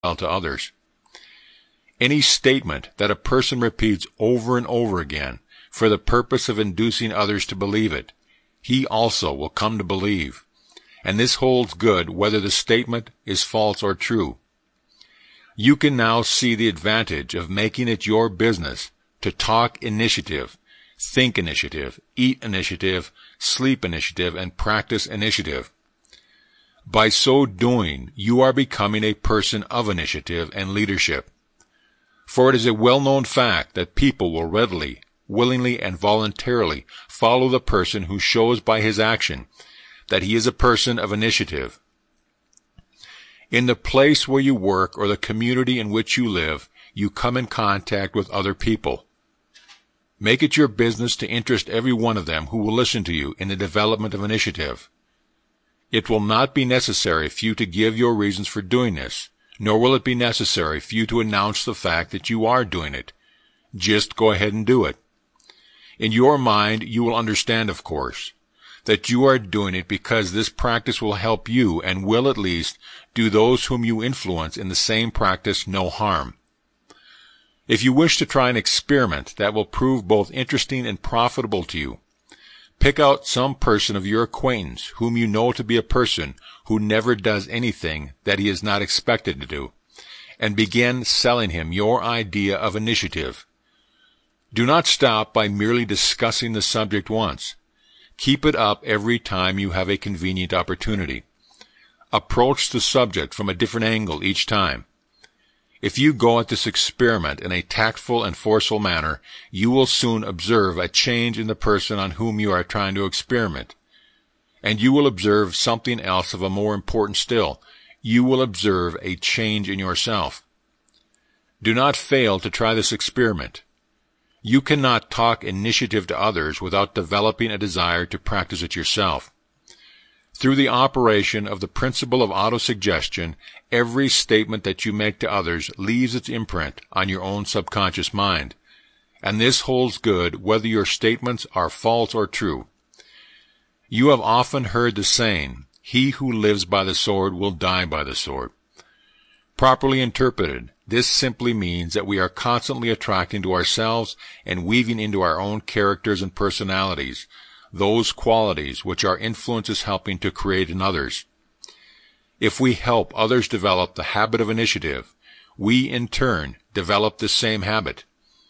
beneficial to others. Any statement that a person repeats over and over again for the purpose of inducing others to believe it, he also will come to believe. And this holds good whether the statement is false or true. You can now see the advantage of making it your business to talk initiative, think initiative, eat initiative, sleep initiative, and practice initiative. By so doing, you are becoming a person of initiative and leadership. For it is a well-known fact that people will readily, willingly, and voluntarily follow the person who shows by his action that he is a person of initiative. In the place where you work or the community in which you live, you come in contact with other people. Make it your business to interest every one of them who will listen to you in the development of initiative. It will not be necessary for you to give your reasons for doing this, nor will it be necessary for you to announce the fact that you are doing it. Just go ahead and do it. In your mind, you will understand, of course, that you are doing it because this practice will help you and will at least do those whom you influence in the same practice no harm. If you wish to try an experiment that will prove both interesting and profitable to you, pick out some person of your acquaintance whom you know to be a person who never does anything that he is not expected to do, and begin selling him your idea of initiative. Do not stop by merely discussing the subject once. Keep it up every time you have a convenient opportunity. Approach the subject from a different angle each time. If you go at this experiment in a tactful and forceful manner, you will soon observe a change in the person on whom you are trying to experiment. And you will observe something else of a more important still. You will observe a change in yourself. Do not fail to try this experiment. You cannot talk initiative to others without developing a desire to practice it yourself. Through the operation of the principle of autosuggestion, every statement that you make to others leaves its imprint on your own subconscious mind, and this holds good whether your statements are false or true. You have often heard the saying, "He who lives by the sword will die by the sword." Properly interpreted, this simply means that we are constantly attracting to ourselves and weaving into our own characters and personalities those qualities which our influence is helping to create in others. If we help others develop the habit of initiative, we in turn develop the same habit.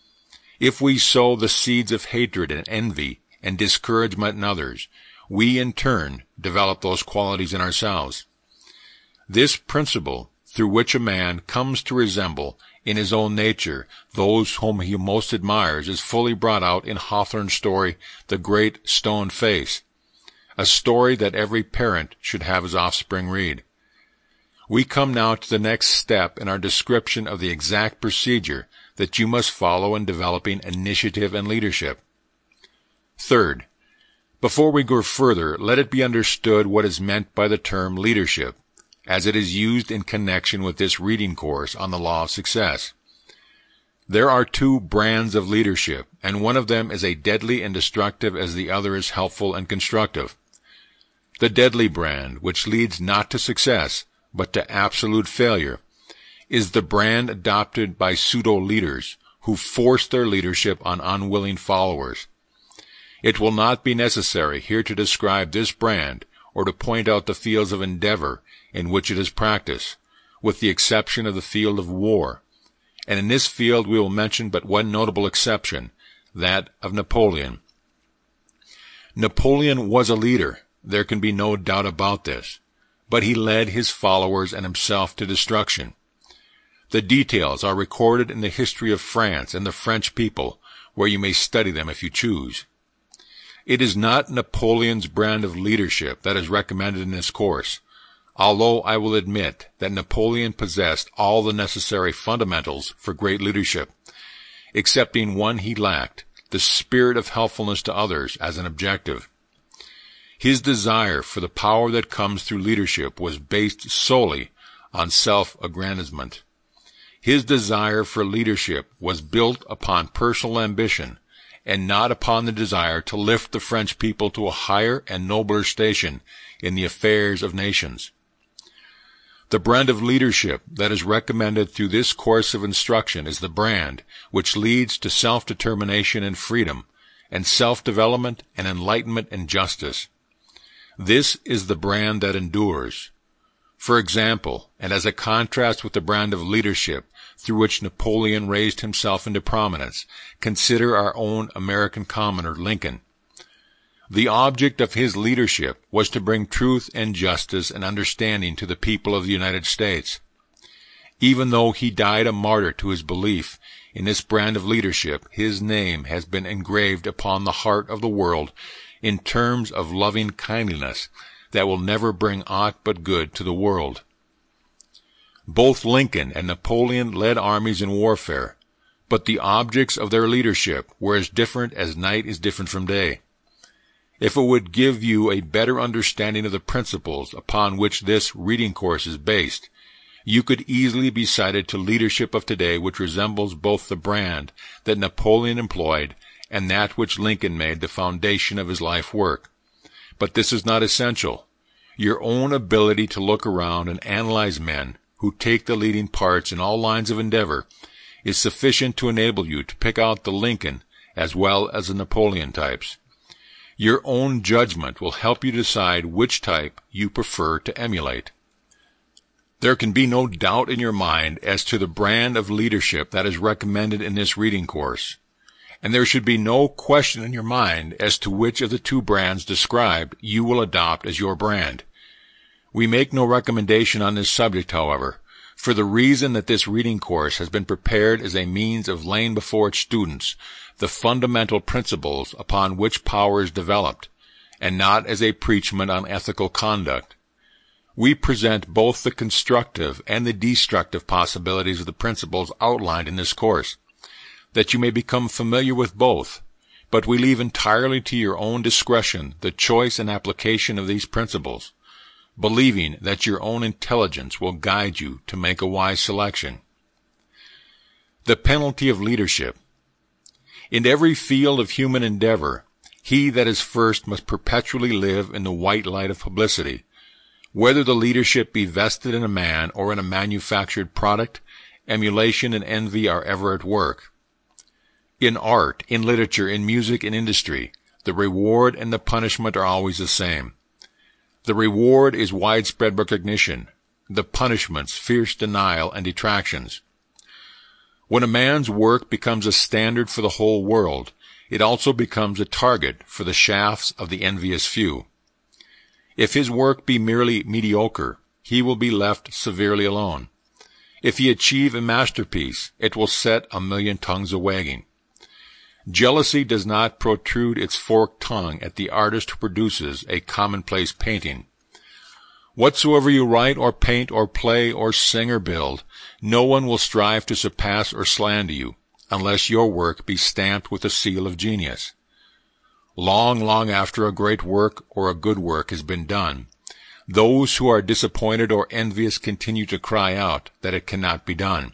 If we sow the seeds of hatred and envy and discouragement in others, we in turn develop those qualities in ourselves. This principle, through which a man comes to resemble in his own nature those whom he most admires, is fully brought out in Hawthorne's story, The Great Stone Face, a story that every parent should have his offspring read. We come now to the next step in our description of the exact procedure that you must follow in developing initiative and leadership. Third, before we go further, let it be understood what is meant by the term leadership, as it is used in connection with this reading course on the law of success. There are two brands of leadership, and one of them is as deadly and destructive as the other is helpful and constructive. The deadly brand, which leads not to success, but to absolute failure, is the brand adopted by pseudo-leaders who force their leadership on unwilling followers. It will not be necessary here to describe this brand or to point out the fields of endeavor in which it is practiced, with the exception of the field of war. And in this field we will mention but one notable exception, that of Napoleon. Napoleon was a leader, there can be no doubt about this, but he led his followers and himself to destruction. The details are recorded in the history of France and the French people, where you may study them if you choose. It is not Napoleon's brand of leadership that is recommended in this course, although I will admit that Napoleon possessed all the necessary fundamentals for great leadership, excepting one he lacked, the spirit of helpfulness to others as an objective. His desire for the power that comes through leadership was based solely on self-aggrandizement. His desire for leadership was built upon personal ambition, and not upon the desire to lift the French people to a higher and nobler station in the affairs of nations. The brand of leadership that is recommended through this course of instruction is the brand which leads to self-determination and freedom, and self-development and enlightenment and justice. This is the brand that endures. For example, and as a contrast with the brand of leadership through which Napoleon raised himself into prominence, consider our own American commoner, Lincoln. The object of his leadership was to bring truth and justice and understanding to the people of the United States. Even though he died a martyr to his belief in this brand of leadership, his name has been engraved upon the heart of the world in terms of loving kindliness that will never bring aught but good to the world. Both Lincoln and Napoleon led armies in warfare, but the objects of their leadership were as different as night is different from day. If it would give you a better understanding of the principles upon which this reading course is based, you could easily be cited to leadership of today which resembles both the brand that Napoleon employed and that which Lincoln made the foundation of his life work. But this is not essential. Your own ability to look around and analyze men who take the leading parts in all lines of endeavor is sufficient to enable you to pick out the Lincoln as well as the Napoleon types. Your own judgment will help you decide which type you prefer to emulate. There can be no doubt in your mind as to the brand of leadership that is recommended in this reading course, and there should be no question in your mind as to which of the two brands described you will adopt as your brand. We make no recommendation on this subject, however, for the reason that this reading course has been prepared as a means of laying before its students the fundamental principles upon which power is developed, and not as a preachment on ethical conduct. We present both the constructive and the destructive possibilities of the principles outlined in this course, that you may become familiar with both, but we leave entirely to your own discretion the choice and application of these principles, believing that your own intelligence will guide you to make a wise selection. The penalty of leadership. In every field of human endeavor, he that is first must perpetually live in the white light of publicity. Whether the leadership be vested in a man or in a manufactured product, emulation and envy are ever at work. In art, in literature, in music, in industry, the reward and the punishment are always the same. The reward is widespread recognition, the punishments fierce denial and detractions. When a man's work becomes a standard for the whole world, it also becomes a target for the shafts of the envious few. If his work be merely mediocre, he will be left severely alone. If he achieve a masterpiece, it will set a million tongues a-wagging. Jealousy does not protrude its forked tongue at the artist who produces a commonplace painting. Whatsoever you write or paint or play or sing or build, no one will strive to surpass or slander you, unless your work be stamped with the seal of genius. Long, long after a great work or a good work has been done, those who are disappointed or envious continue to cry out that it cannot be done.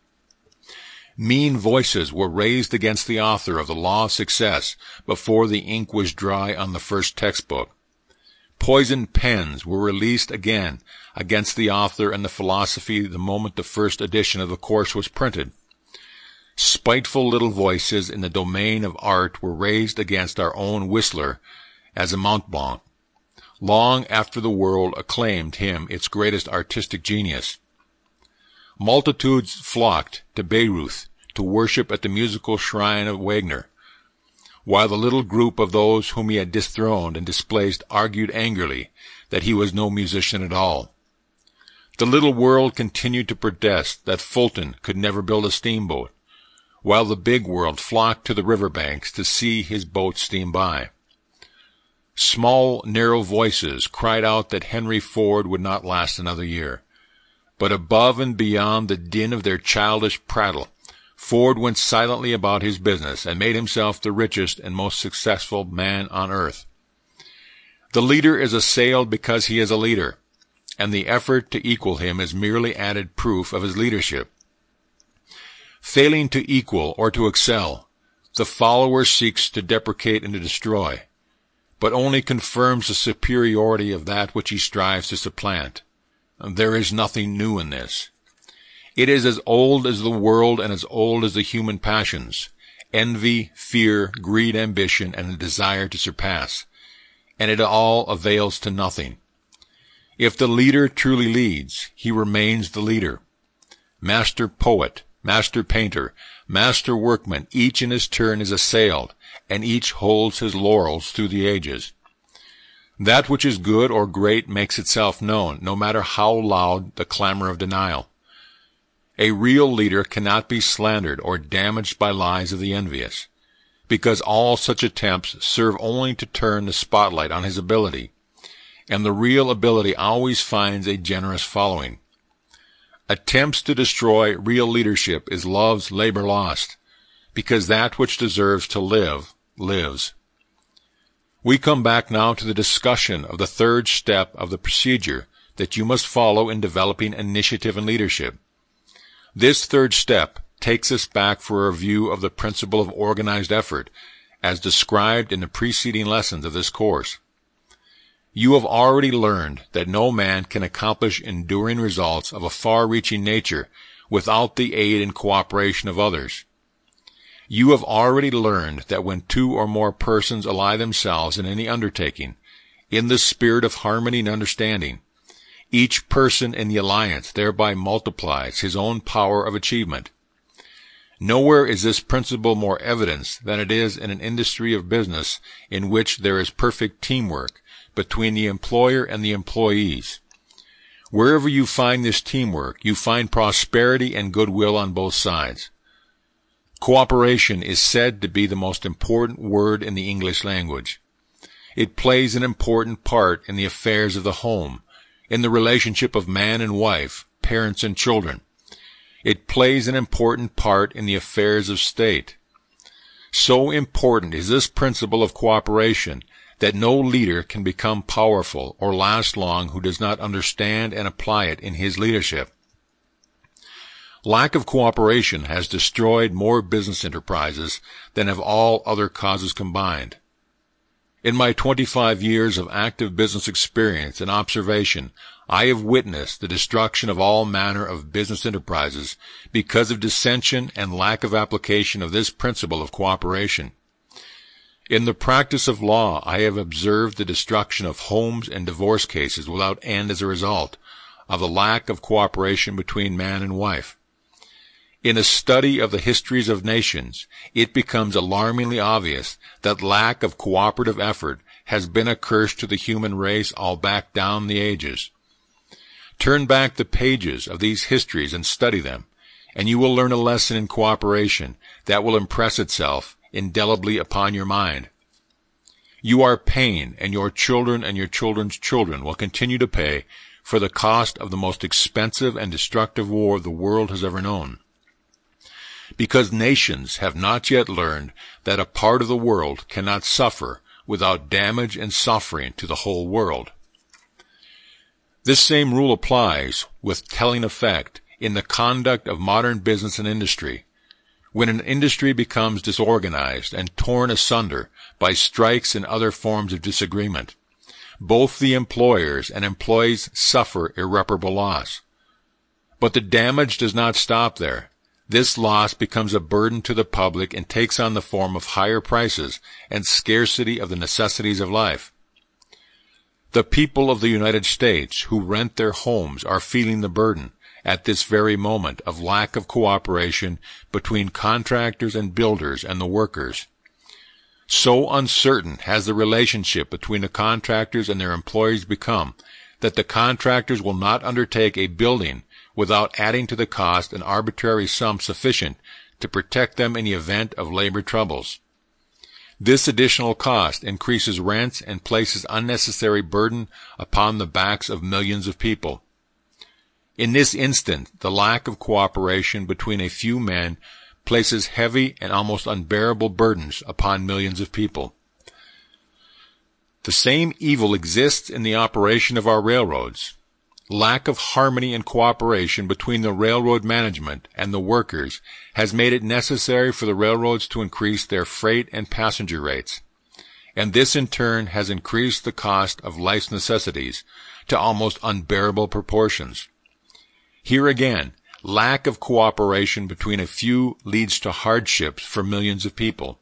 Mean voices were raised against the author of The Law of Success before the ink was dry on the first textbook. Poisoned pens were released again against the author and the philosophy the moment the first edition of the course was printed. Spiteful little voices in the domain of art were raised against our own Whistler as a Mont Blanc, long after the world acclaimed him its greatest artistic genius. Multitudes flocked to Bayreuth to worship at the musical shrine of Wagner, while the little group of those whom he had dethroned and displaced argued angrily that he was no musician at all. The little world continued to protest that Fulton could never build a steamboat, while the big world flocked to the river banks to see his boat steam by. Small, narrow voices cried out that Henry Ford would not last another year. But above and beyond the din of their childish prattle, Ford went silently about his business and made himself the richest and most successful man on earth. The leader is assailed because he is a leader, and the effort to equal him is merely added proof of his leadership. Failing to equal or to excel, the follower seeks to deprecate and to destroy, but only confirms the superiority of that which he strives to supplant. There is nothing new in this. It is as old as the world and as old as the human passions, envy, fear, greed, ambition, and a desire to surpass. And it all avails to nothing. If the leader truly leads, he remains the leader. Master poet, master painter, master workman, each in his turn is assailed, and each holds his laurels through the ages. That which is good or great makes itself known, no matter how loud the clamor of denial. A real leader cannot be slandered or damaged by lies of the envious, because all such attempts serve only to turn the spotlight on his ability, and the real ability always finds a generous following. Attempts to destroy real leadership is love's labor lost, because that which deserves to live, lives. We come back now to the discussion of the third step of the procedure that you must follow in developing initiative and leadership. This third step takes us back for a review of the principle of organized effort, as described in the preceding lessons of this course. You have already learned that no man can accomplish enduring results of a far-reaching nature without the aid and cooperation of others. You have already learned that when two or more persons ally themselves in any undertaking, in the spirit of harmony and understanding, each person in the alliance thereby multiplies his own power of achievement. Nowhere is this principle more evident than it is in an industry of business in which there is perfect teamwork between the employer and the employees. Wherever you find this teamwork, you find prosperity and goodwill on both sides. Cooperation is said to be the most important word in the English language. It plays an important part in the affairs of the home, in the relationship of man and wife, parents and children. It plays an important part in the affairs of state. So important is this principle of cooperation that no leader can become powerful or last long who does not understand and apply it in his leadership. Lack of cooperation has destroyed more business enterprises than have all other causes combined. In my 25 years of active business experience and observation, I have witnessed the destruction of all manner of business enterprises because of dissension and lack of application of this principle of cooperation. In the practice of law, I have observed the destruction of homes and divorce cases without end as a result of the lack of cooperation between man and wife. In a study of the histories of nations, it becomes alarmingly obvious that lack of cooperative effort has been a curse to the human race all back down the ages. Turn back the pages of these histories and study them, and you will learn a lesson in cooperation that will impress itself indelibly upon your mind. You are paying, and your children and your children's children will continue to pay for the cost of the most expensive and destructive war the world has ever known. Because nations have not yet learned that a part of the world cannot suffer without damage and suffering to the whole world. This same rule applies with telling effect in the conduct of modern business and industry. When an industry becomes disorganized and torn asunder by strikes and other forms of disagreement, both the employers and employees suffer irreparable loss. But the damage does not stop there. This loss becomes a burden to the public and takes on the form of higher prices and scarcity of the necessities of life. The people of the United States who rent their homes are feeling the burden at this very moment of lack of cooperation between contractors and builders and the workers. So uncertain has the relationship between the contractors and their employees become that the contractors will not undertake a building without adding to the cost an arbitrary sum sufficient to protect them in the event of labor troubles. This additional cost increases rents and places unnecessary burden upon the backs of millions of people. In this instant, the lack of cooperation between a few men places heavy and almost unbearable burdens upon millions of people. The same evil exists in the operation of our railroads. Lack of harmony and cooperation between the railroad management and the workers has made it necessary for the railroads to increase their freight and passenger rates, and this in turn has increased the cost of life's necessities to almost unbearable proportions. Here again, lack of cooperation between a few leads to hardships for millions of people.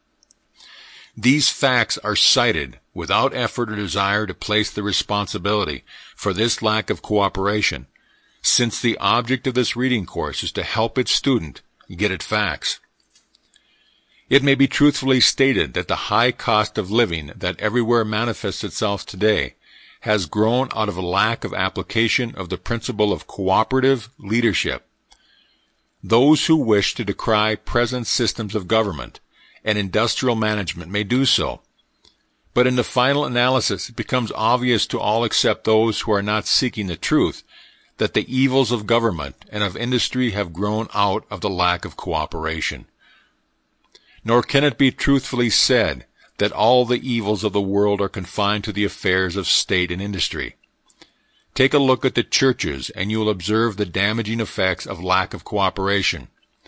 These facts are cited without effort or desire to place the responsibility for this lack of cooperation, since the object of this reading course is to help its student get at facts. It may be truthfully stated that the high cost of living that everywhere manifests itself today has grown out of a lack of application of the principle of cooperative leadership. Those who wish to decry present systems of government and industrial management may do so, but in the final analysis it becomes obvious to all except those who are not seeking the truth that the evils of government and of industry have grown out of the lack of cooperation. Nor can it be truthfully said that all the evils of the world are confined to the affairs of state and industry. Take a look at the churches and you will observe the damaging effects of lack of cooperation.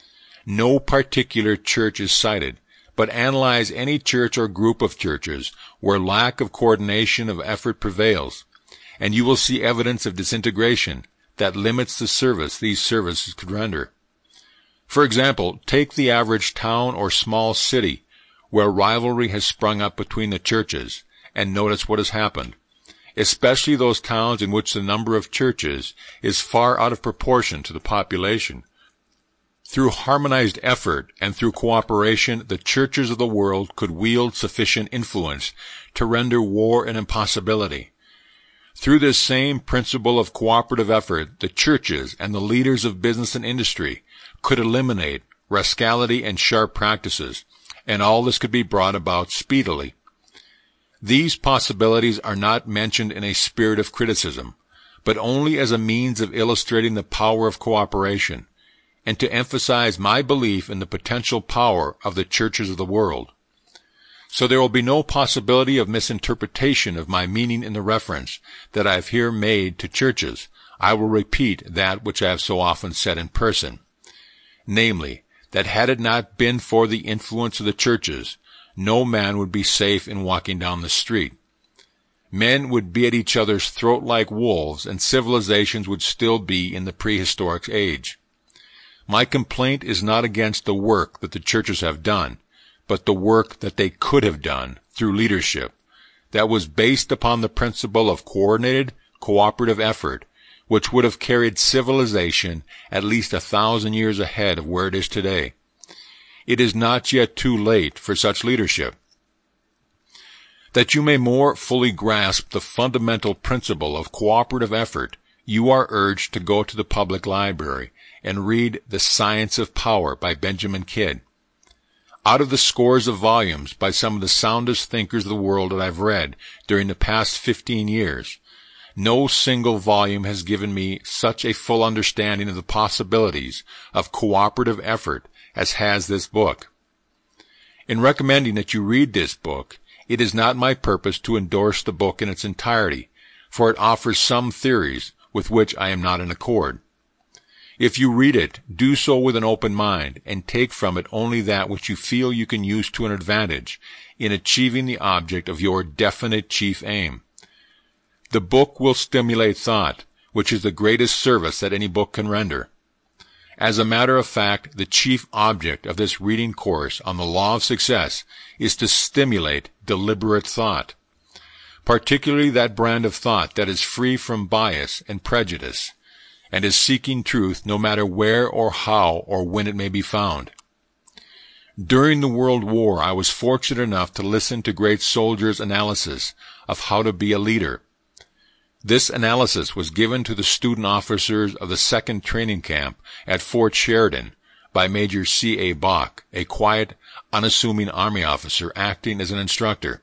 No particular church is cited, but analyze any church or group of churches where lack of coordination of effort prevails, and you will see evidence of disintegration that limits the service these services could render. For example, take the average town or small city where rivalry has sprung up between the churches, and notice what has happened, especially those towns in which the number of churches is far out of proportion to the population. Through harmonized effort and through cooperation, the churches of the world could wield sufficient influence to render war an impossibility. Through this same principle of cooperative effort, the churches and the leaders of business and industry could eliminate rascality and sharp practices, and all this could be brought about speedily. These possibilities are not mentioned in a spirit of criticism, but only as a means of illustrating the power of cooperation, and to emphasize my belief in the potential power of the churches of the world. So there will be no possibility of misinterpretation of my meaning in the reference that I have here made to churches. I will repeat that which I have so often said in person, namely, that had it not been for the influence of the churches, no man would be safe in walking down the street. Men would be at each other's throat like wolves, and civilizations would still be in the prehistoric age. My complaint is not against the work that the churches have done, but the work that they could have done through leadership that was based upon the principle of coordinated, cooperative effort, which would have carried civilization at least 1,000 years ahead of where it is today. It is not yet too late for such leadership. That you may more fully grasp the fundamental principle of cooperative effort, you are urged to go to the public library and read The Science of Power by Benjamin Kidd. Out of the scores of volumes by some of the soundest thinkers of the world that I've read during the past 15 years, no single volume has given me such a full understanding of the possibilities of cooperative effort as has this book. In recommending that you read this book, it is not my purpose to endorse the book in its entirety, for it offers some theories with which I am not in accord. If you read it, do so with an open mind, and take from it only that which you feel you can use to an advantage in achieving the object of your definite chief aim. The book will stimulate thought, which is the greatest service that any book can render. As a matter of fact, the chief object of this reading course on the law of success is to stimulate deliberate thought, particularly that brand of thought that is free from bias and prejudice, and is seeking truth no matter where or how or when it may be found. During the World War, I was fortunate enough to listen to great soldiers' analysis of how to be a leader. This analysis was given to the student officers of the 2nd Training Camp at Fort Sheridan by Major C.A. Bach, a quiet, unassuming Army officer acting as an instructor.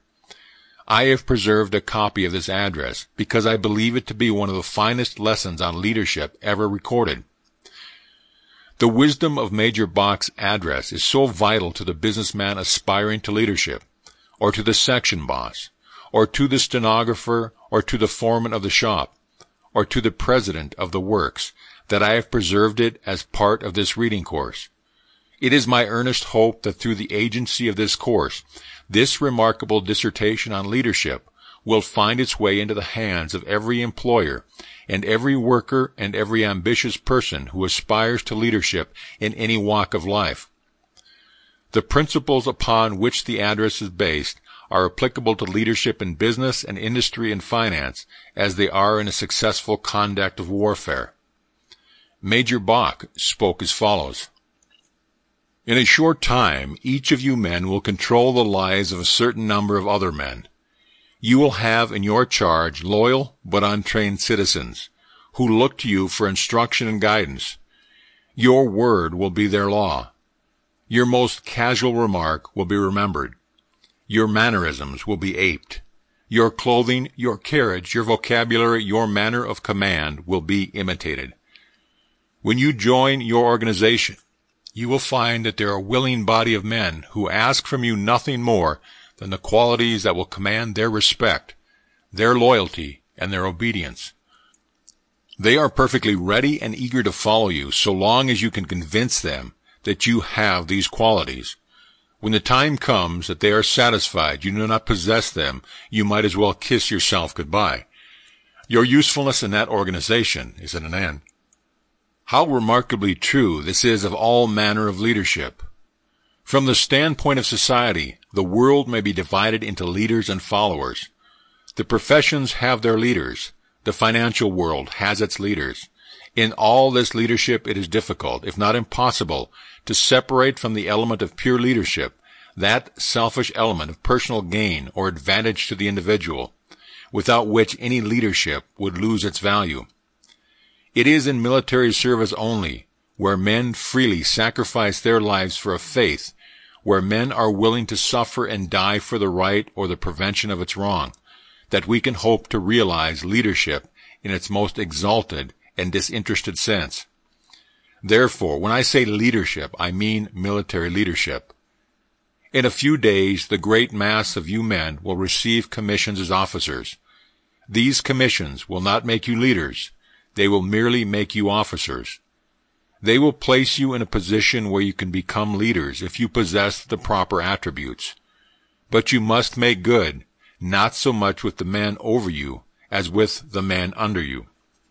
I have preserved a copy of this address because I believe it to be one of the finest lessons on leadership ever recorded. The wisdom of Major Bach's address is so vital to the businessman aspiring to leadership, or to the section boss, or to the stenographer, or to the foreman of the shop, or to the president of the works, that I have preserved it as part of this reading course. It is my earnest hope that through the agency of this course, this remarkable dissertation on leadership will find its way into the hands of every employer and every worker and every ambitious person who aspires to leadership in any walk of life. The principles upon which the address is based are applicable to leadership in business and industry and finance as they are in a successful conduct of warfare. Major Bach spoke as follows: "In a short time, each of you men will control the lives of a certain number of other men. You will have in your charge loyal but untrained citizens who look to you for instruction and guidance. Your word will be their law. Your most casual remark will be remembered. Your mannerisms will be aped. Your clothing, your carriage, your vocabulary, your manner of command will be imitated. When you join your organization, you will find that there are a willing body of men who ask from you nothing more than the qualities that will command their respect, their loyalty, and their obedience. They are perfectly ready and eager to follow you so long as you can convince them that you have these qualities. When the time comes that they are satisfied you do not possess them, you might as well kiss yourself goodbye. Your usefulness in that organization is at an end." How remarkably true this is of all manner of leadership. From the standpoint of society, the world may be divided into leaders and followers. The professions have their leaders. The financial world has its leaders. In all this leadership it is difficult, if not impossible, to separate from the element of pure leadership that selfish element of personal gain or advantage to the individual, without which any leadership would lose its value. It is in military service only, where men freely sacrifice their lives for a faith, where men are willing to suffer and die for the right or the prevention of its wrong, that we can hope to realize leadership in its most exalted and disinterested sense. Therefore, when I say leadership, I mean military leadership. In a few days, the great mass of you men will receive commissions as officers. These commissions will not make you leaders. They will merely make you officers. They will place you in a position where you can become leaders if you possess the proper attributes. But you must make good, not so much with the man over you as with the man under you.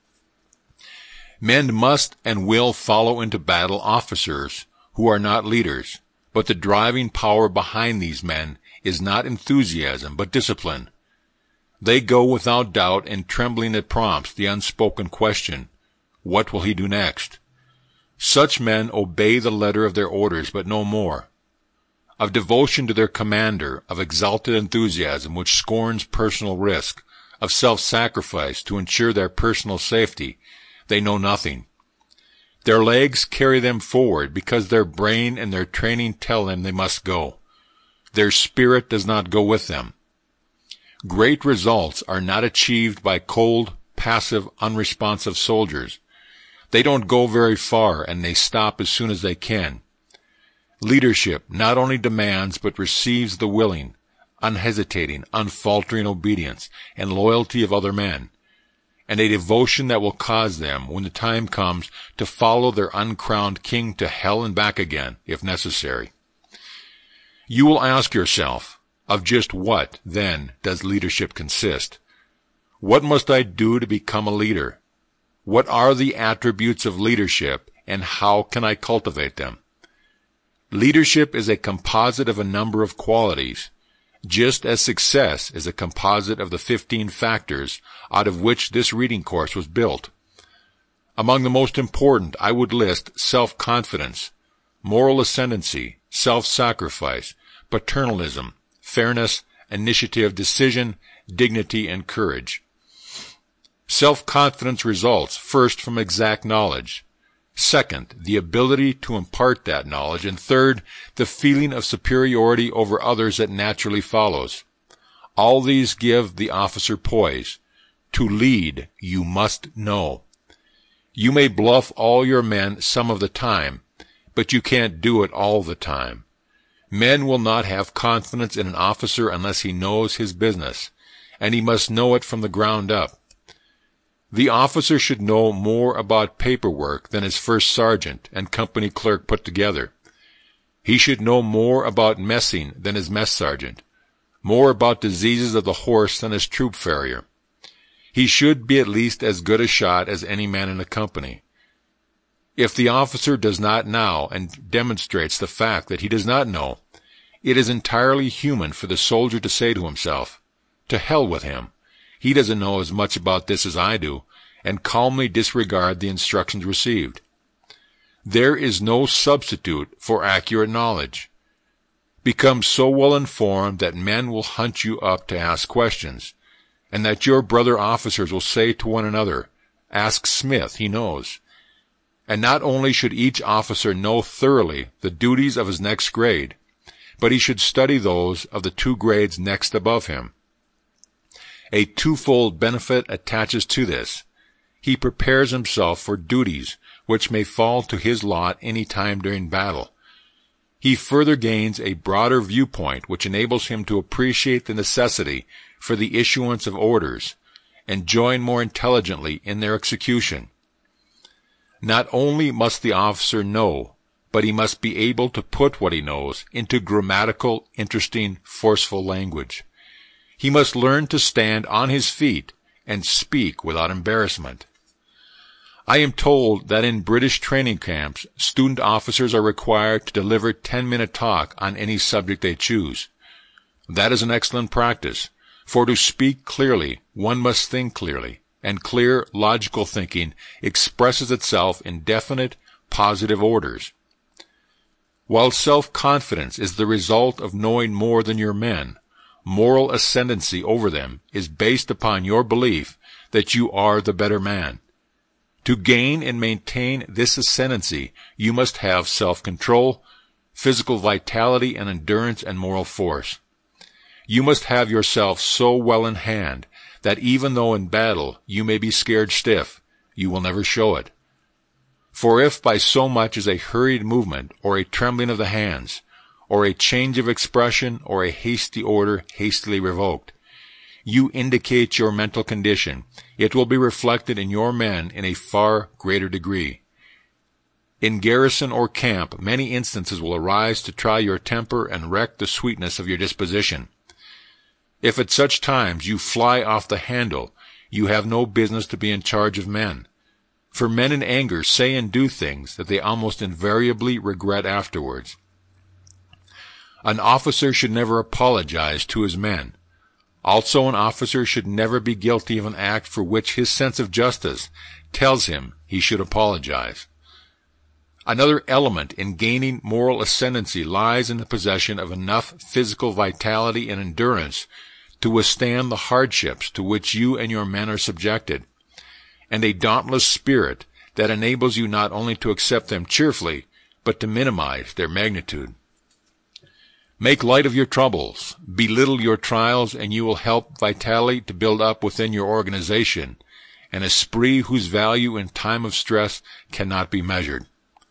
Men must and will follow into battle officers who are not leaders, but the driving power behind these men is not enthusiasm, but discipline. They go without doubt and trembling that prompts the unspoken question, what will he do next? Such men obey the letter of their orders, but no more. Of devotion to their commander, of exalted enthusiasm which scorns personal risk, of self-sacrifice to ensure their personal safety, they know nothing. Their legs carry them forward because their brain and their training tell them they must go. Their spirit does not go with them. Great results are not achieved by cold, passive, unresponsive soldiers. They don't go very far, and they stop as soon as they can. Leadership not only demands but receives the willing, unhesitating, unfaltering obedience and loyalty of other men, and a devotion that will cause them, when the time comes, to follow their uncrowned king to hell and back again, if necessary. You will ask yourself, of just what, then, does leadership consist? What must I do to become a leader? What are the attributes of leadership, and how can I cultivate them? Leadership is a composite of a number of qualities, just as success is a composite of the 15 factors out of which this reading course was built. Among the most important, I would list self-confidence, moral ascendancy, self-sacrifice, paternalism, fairness, initiative, decision, dignity, and courage. Self-confidence results, first, from exact knowledge. Second, the ability to impart that knowledge. And third, the feeling of superiority over others that naturally follows. All these give the officer poise. To lead, you must know. You may bluff all your men some of the time, but you can't do it all the time. Men will not have confidence in an officer unless he knows his business, and he must know it from the ground up. The officer should know more about paperwork than his first sergeant and company clerk put together. He should know more about messing than his mess sergeant. more about diseases of the horse than his troop farrier. He should be at least as good a shot as any man in the company. If the officer does not know and demonstrates the fact that he does not know, it is entirely human for the soldier to say to himself, "To hell with him. He doesn't know as much about this as I do," and calmly disregard the instructions received. There is no substitute for accurate knowledge. Become so well informed that men will hunt you up to ask questions, and that your brother officers will say to one another, "Ask Smith, he knows." And not only should each officer know thoroughly the duties of his next grade, but he should study those of the 2 grades next above him. A twofold benefit attaches to this. He prepares himself for duties which may fall to his lot any time during battle. He further gains a broader viewpoint which enables him to appreciate the necessity for the issuance of orders and join more intelligently in their execution. Not only must the officer know, but he must be able to put what he knows into grammatical, interesting, forceful language. He must learn to stand on his feet and speak without embarrassment. I am told that in British training camps, student officers are required to deliver 10-minute talk on any subject they choose. That is an excellent practice, for to speak clearly, one must think clearly, and clear, logical thinking expresses itself in definite, positive orders. While self-confidence is the result of knowing more than your men, moral ascendancy over them is based upon your belief that you are the better man. To gain and maintain this ascendancy, you must have self-control, physical vitality and endurance and moral force. You must have yourself so well in hand that even though in battle you may be scared stiff, you will never show it. For if by so much as a hurried movement, or a trembling of the hands, or a change of expression, or a hasty order hastily revoked, you indicate your mental condition, it will be reflected in your men in a far greater degree. In garrison or camp, many instances will arise to try your temper and wreck the sweetness of your disposition. If at such times you fly off the handle, you have no business to be in charge of men. For men in anger say and do things that they almost invariably regret afterwards. An officer should never apologize to his men. Also, an officer should never be guilty of an act for which his sense of justice tells him he should apologize. Another element in gaining moral ascendancy lies in the possession of enough physical vitality and endurance to withstand the hardships to which you and your men are subjected, and a dauntless spirit that enables you not only to accept them cheerfully, but to minimize their magnitude. Make light of your troubles, belittle your trials, and you will help vitally to build up within your organization an esprit whose value in time of stress cannot be measured.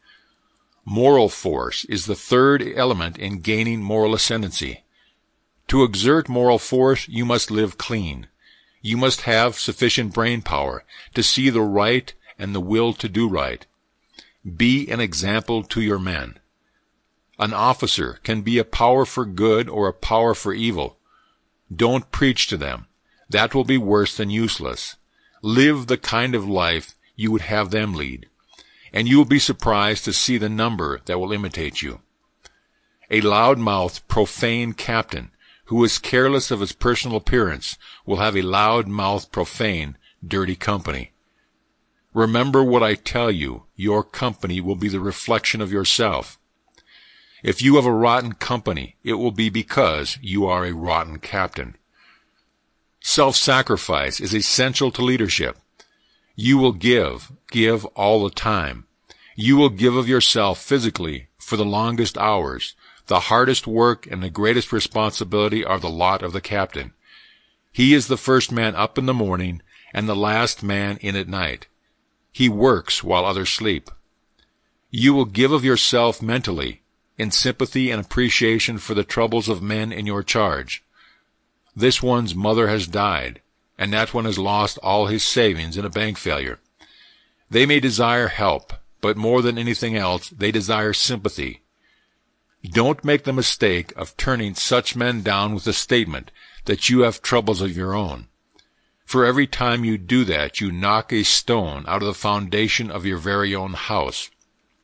Moral force is the third element in gaining moral ascendancy. To exert moral force, you must live clean. You must have sufficient brain power to see the right and the will to do right. Be an example to your men. An officer can be a power for good or a power for evil. Don't preach to them. That will be worse than useless. Live the kind of life you would have them lead, and you will be surprised to see the number that will imitate you. A loud-mouthed, profane captain who is careless of his personal appearance will have a loud-mouthed, profane, dirty company. Remember what I tell you, your company will be the reflection of yourself. If you have a rotten company, it will be because you are a rotten captain. Self-sacrifice is essential to leadership. You will give all the time. You will give of yourself physically for the longest hours. The hardest work and the greatest responsibility are the lot of the captain. He is the first man up in the morning and the last man in at night. He works while others sleep. You will give of yourself mentally, in sympathy and appreciation for the troubles of men in your charge. This one's mother has died, and that one has lost all his savings in a bank failure. They may desire help, but more than anything else, they desire sympathy. Don't make the mistake of turning such men down with the statement that you have troubles of your own. For every time you do that, you knock a stone out of the foundation of your very own house.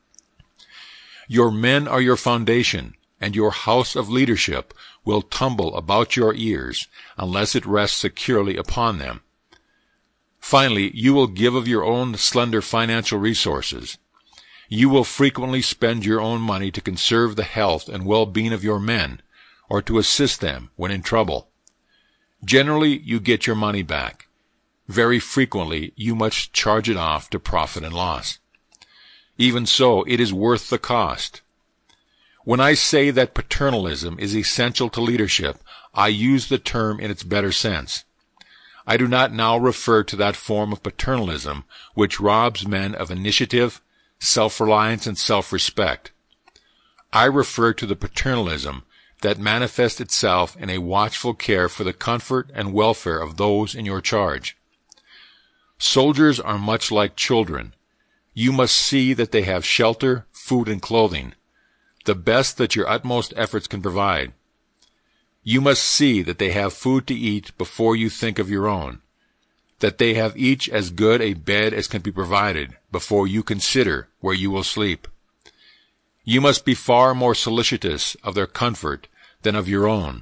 Your men are your foundation, and your house of leadership will tumble about your ears unless it rests securely upon them. Finally, you will give of your own slender financial resources. You will frequently spend your own money to conserve the health and well-being of your men, or to assist them when in trouble. Generally, you get your money back. Very frequently, you must charge it off to profit and loss. Even so, it is worth the cost. When I say that paternalism is essential to leadership, I use the term in its better sense. I do not now refer to that form of paternalism which robs men of initiative, self-reliance, and self-respect. I refer to the paternalism that manifests itself in a watchful care for the comfort and welfare of those in your charge. Soldiers are much like children. You must see that they have shelter, food, and clothing, the best that your utmost efforts can provide. You must see that they have food to eat before you think of your own, that they have each as good a bed as can be provided before you consider where you will sleep. You must be far more solicitous of their comfort than of your own.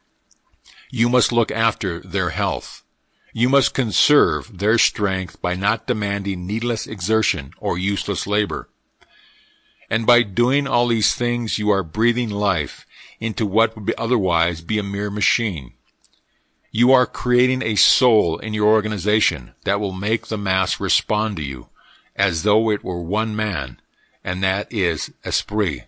You must look after their health. You must conserve their strength by not demanding needless exertion or useless labor. And by doing all these things, you are breathing life into what would otherwise be a mere machine. You are creating a soul in your organization that will make the mass respond to you as though it were one man, and that is esprit.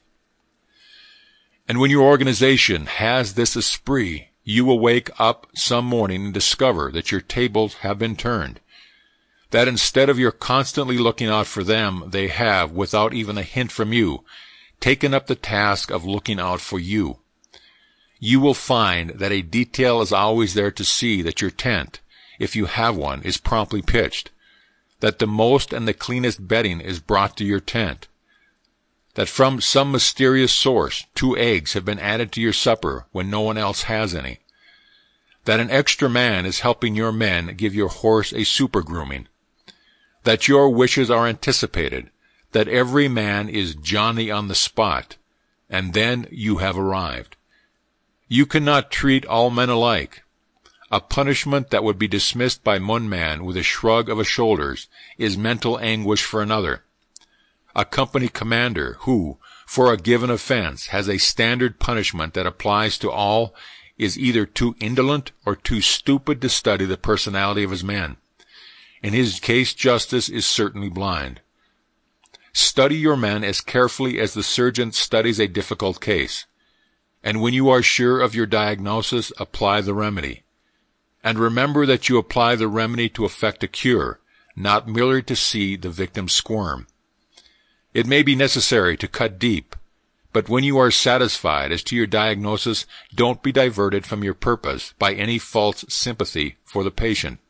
And when your organization has this esprit, you will wake up some morning and discover that your tables have been turned, that instead of your constantly looking out for them, they have, without even a hint from you, taken up the task of looking out for you. You will find that a detail is always there to see that your tent, if you have one, is promptly pitched, that the most and the cleanest bedding is brought to your tent, that from some mysterious source 2 eggs have been added to your supper when no one else has any, that an extra man is helping your men give your horse a super grooming, that your wishes are anticipated, that every man is Johnny on the spot, and then you have arrived. You cannot treat all men alike. A punishment that would be dismissed by one man with a shrug of the shoulders is mental anguish for another. A company commander who, for a given offense, has a standard punishment that applies to all is either too indolent or too stupid to study the personality of his men. In his case, justice is certainly blind. Study your men as carefully as the surgeon studies a difficult case. And when you are sure of your diagnosis, apply the remedy. And remember that you apply the remedy to effect a cure, not merely to see the victim squirm. It may be necessary to cut deep, but when you are satisfied as to your diagnosis, don't be diverted from your purpose by any false sympathy for the patient.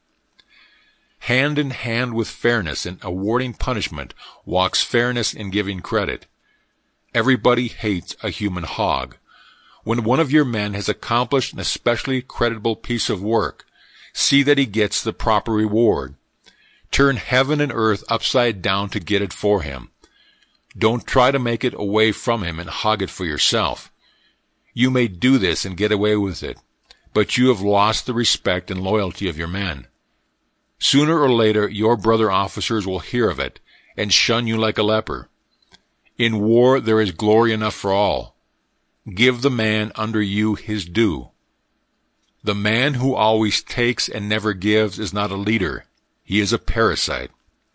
Hand in hand with fairness in awarding punishment walks fairness in giving credit. Everybody hates a human hog. When one of your men has accomplished an especially creditable piece of work, see that he gets the proper reward. Turn heaven and earth upside down to get it for him. Don't try to make it away from him and hog it for yourself. You may do this and get away with it, but you have lost the respect and loyalty of your men. Sooner or later, your brother officers will hear of it and shun you like a leper. In war, there is glory enough for all. Give the man under you his due. The man who always takes and never gives is not a leader. He is a parasite.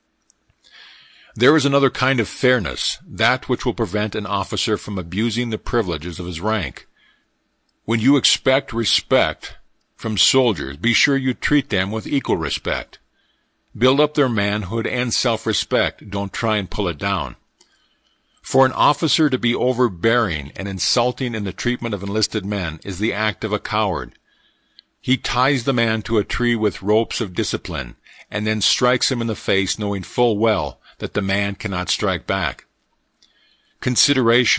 There is another kind of fairness, that which will prevent an officer from abusing the privileges of his rank. When you expect respect from soldiers, be sure you treat them with equal respect. Build up their manhood and self-respect. Don't try and pull it down. For an officer to be overbearing and insulting in the treatment of enlisted men is the act of a coward. He ties the man to a tree with ropes of discipline, and then strikes him in the face, knowing full well that the man cannot strike back. Consideration,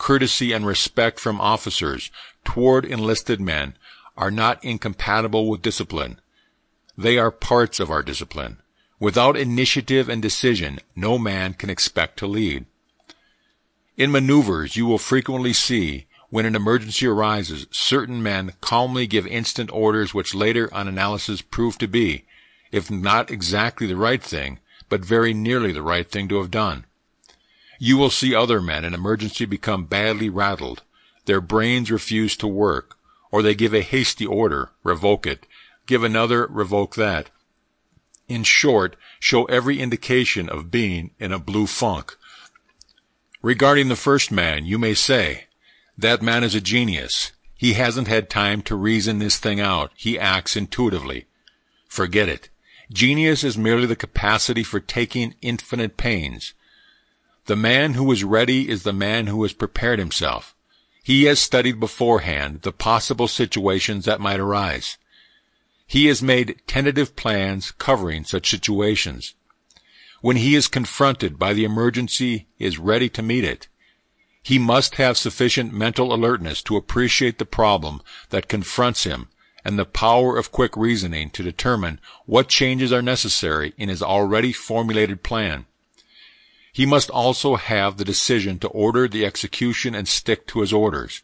courtesy, and respect from officers toward enlisted men are not incompatible with discipline. They are parts of our discipline. Without initiative and decision, no man can expect to lead. In maneuvers, you will frequently see, when an emergency arises, certain men calmly give instant orders which later on analysis prove to be, if not exactly the right thing, but very nearly the right thing to have done. You will see other men in emergency become badly rattled, their brains refuse to work, or they give a hasty order, revoke it, give another, revoke that. In short, show every indication of being in a blue funk. Regarding the first man, you may say, "That man is a genius. He hasn't had time to reason this thing out. He acts intuitively." Forget it. Genius is merely the capacity for taking infinite pains. The man who is ready is the man who has prepared himself. He has studied beforehand the possible situations that might arise. He has made tentative plans covering such situations. When he is confronted by the emergency, he is ready to meet it. He must have sufficient mental alertness to appreciate the problem that confronts him and the power of quick reasoning to determine what changes are necessary in his already formulated plan. He must also have the decision to order the execution and stick to his orders.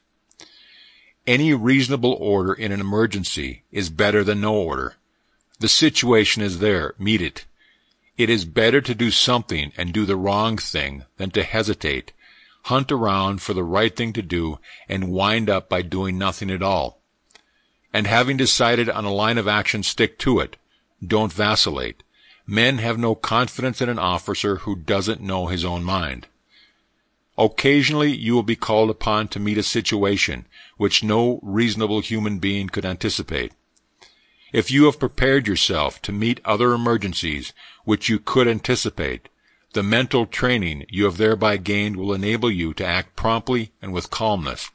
Any reasonable order in an emergency is better than no order. The situation is there, meet it. It is better to do something and do the wrong thing than to hesitate, hunt around for the right thing to do, and wind up by doing nothing at all. And having decided on a line of action, stick to it. Don't vacillate. Men have no confidence in an officer who doesn't know his own mind. Occasionally you will be called upon to meet a situation which no reasonable human being could anticipate. If you have prepared yourself to meet other emergencies which you could anticipate, the mental training you have thereby gained will enable you to act promptly and with calmness.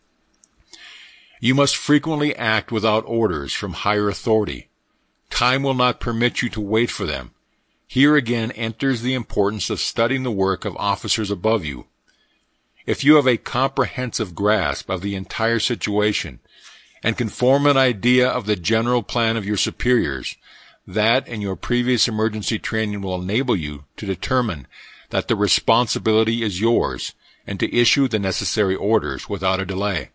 You must frequently act without orders from higher authority. Time will not permit you to wait for them. Here again enters the importance of studying the work of officers above you. If you have a comprehensive grasp of the entire situation and can form an idea of the general plan of your superiors, that and your previous emergency training will enable you to determine that the responsibility is yours and to issue the necessary orders without a delay.